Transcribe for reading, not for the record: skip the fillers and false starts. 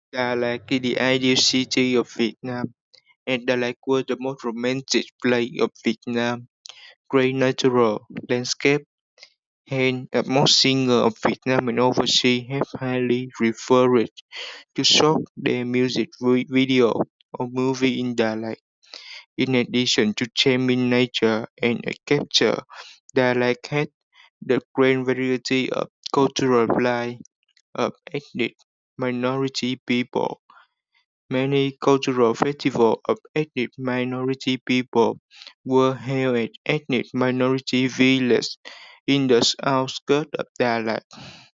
Đà Lạt is the ideal city of Vietnam, and Đà Lạt was the most romantic place of Vietnam. Great natural landscape and most singers of Vietnam and overseas have highly referred to shoot their music video or movie in Đà Lạt. In addition to charming nature and a capture, Đà Lạt has the great variety of cultural life of ethnic minority people. Many cultural festivals of ethnic minority people were held at ethnic minority villages in the outskirts of Đà Lạt.